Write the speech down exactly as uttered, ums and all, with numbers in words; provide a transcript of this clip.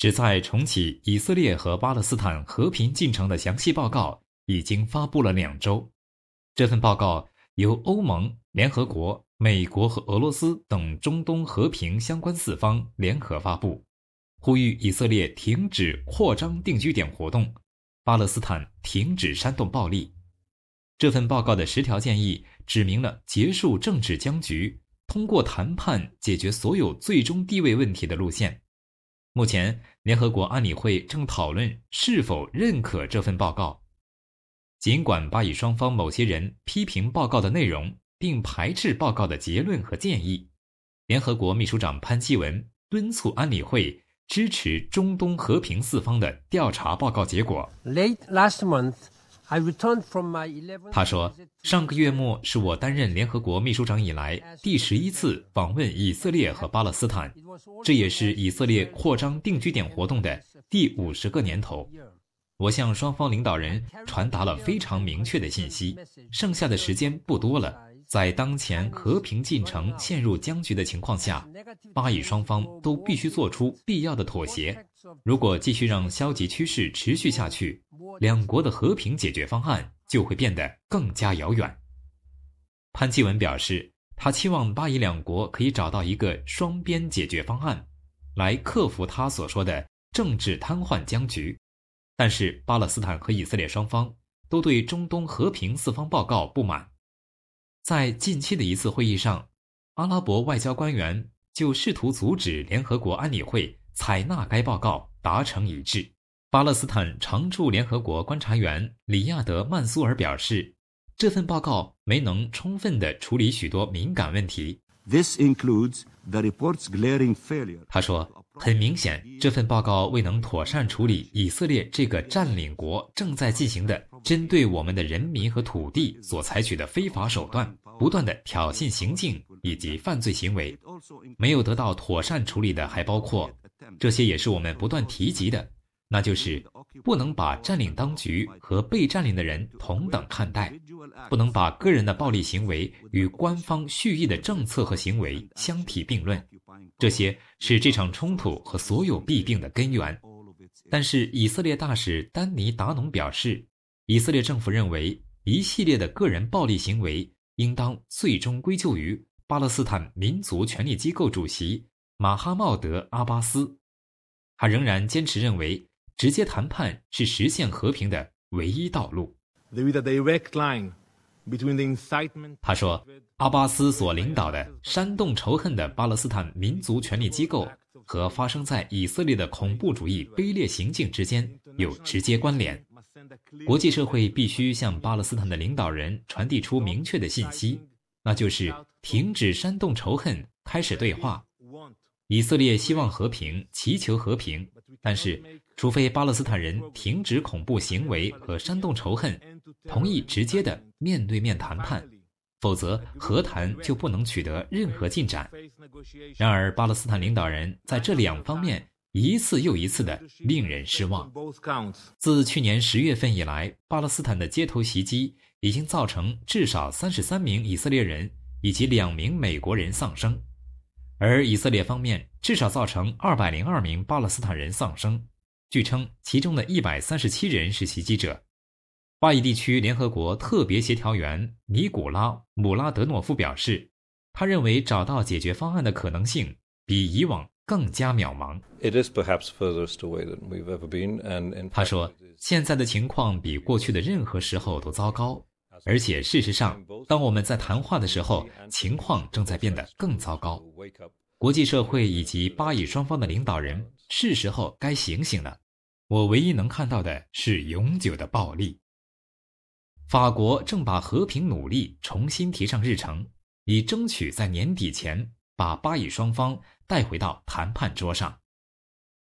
旨在重启以色列和巴勒斯坦和平进程的详细报告已经发布了两周。这份报告由欧盟、联合国、美国和俄罗斯等中东和平相关四方联合发布，呼吁以色列停止扩张定居点活动，巴勒斯坦停止煽动暴力。这份报告的十条建议指明了结束政治僵局，通过谈判解决所有最终地位问题的路线。目前，联合国安理会正讨论是否认可这份报告。尽管巴以双方某些人批评报告的内容，并排斥报告的结论和建议，联合国秘书长潘基文敦促安理会支持中东和平四方的调查报告结果。 Late last month, I returned from my eleventh 他说，上个月末是我担任联合国秘书长以来第十一次访问以色列和巴勒斯坦，这也是以色列扩张定居点活动的第五十个年头。我向双方领导人传达了非常明确的信息，剩下的时间不多了。在当前和平进程陷入僵局的情况下，巴以双方都必须做出必要的妥协。如果继续让消极趋势持续下去，两国的和平解决方案就会变得更加遥远。潘基文表示，他期望巴以两国可以找到一个双边解决方案，来克服他所说的政治瘫痪僵局。但是巴勒斯坦和以色列双方都对中东和平四方报告不满。在近期的一次会议上，阿拉伯外交官员就试图阻止联合国安理会采纳该报告达成一致。巴勒斯坦常驻联合国观察员里亚德·曼苏尔表示，这份报告没能充分地处理许多敏感问题。 This includes the report's glaring failure. 他说，很明显，这份报告未能妥善处理以色列这个占领国正在进行的针对我们的人民和土地所采取的非法手段、不断的挑衅行径以及犯罪行为。没有得到妥善处理的还包括，这些也是我们不断提及的，那就是不能把占领当局和被占领的人同等看待，不能把个人的暴力行为与官方蓄意的政策和行为相提并论。这些是这场冲突和所有弊病的根源。但是以色列大使丹尼达农表示，以色列政府认为一系列的个人暴力行为应当最终归咎于巴勒斯坦民族权力机构主席马哈茂德·阿巴斯。他仍然坚持认为直接谈判是实现和平的唯一道路。他说，阿巴斯所领导的煽动仇恨的巴勒斯坦民族权力机构和发生在以色列的恐怖主义卑劣行径之间有直接关联。国际社会必须向巴勒斯坦的领导人传递出明确的信息，那就是停止煽动仇恨，开始对话。以色列希望和平，祈求和平，但是除非巴勒斯坦人停止恐怖行为和煽动仇恨，同意直接的面对面谈判，否则和谈就不能取得任何进展。然而巴勒斯坦领导人在这两方面一次又一次的令人失望。自去年十月份以来，巴勒斯坦的街头袭击已经造成至少三十三名以色列人以及两名美国人丧生，而以色列方面至少造成二百零二名巴勒斯坦人丧生，据称其中的一百三十七人是袭击者。巴以地区联合国特别协调员尼古拉·姆拉德诺夫表示，他认为找到解决方案的可能性比以往更加渺茫。他说，现在的情况比过去的任何时候都糟糕，而且事实上，当我们在谈话的时候，情况正在变得更糟糕。国际社会以及巴以双方的领导人是时候该醒醒了。我唯一能看到的是永久的暴力。法国正把和平努力重新提上日程，以争取在年底前把巴以双方带回到谈判桌上。